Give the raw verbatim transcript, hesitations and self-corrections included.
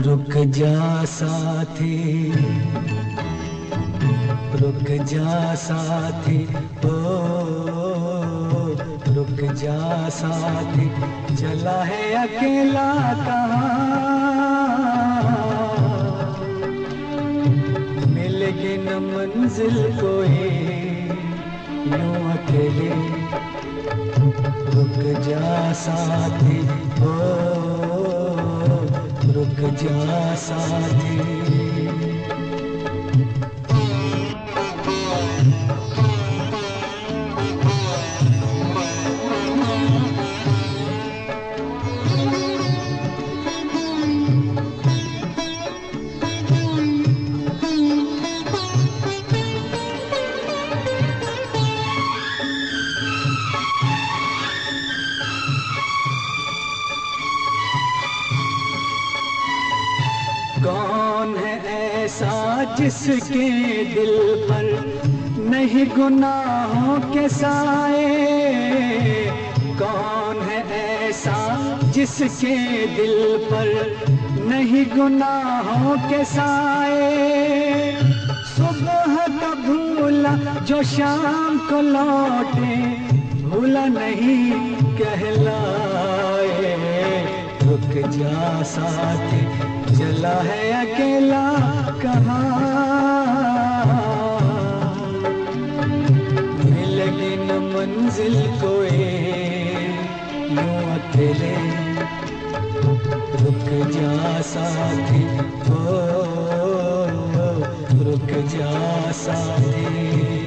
रुक जा साथी, रुक जा साथी, ओ रुक जा साथी, चला है अकेला कहाँ, मिलेगी न मंजिल कोई यूं अकेले। रुक जा साथी, ओ रुक जा साथी। कौन है ऐसा जिसके दिल पर नहीं गुनाहों के साए, कौन है ऐसा जिसके दिल पर नहीं गुनाहों के साए। सुबह का भूला जो शाम को लौटे, भूला नहीं कहलाए। रुक जा साथी, चला है अकेला कहाँ, मिलेगी न मंजिल कोई यूं अकेले। रुक जा साथी, ओ रुक जा साथी।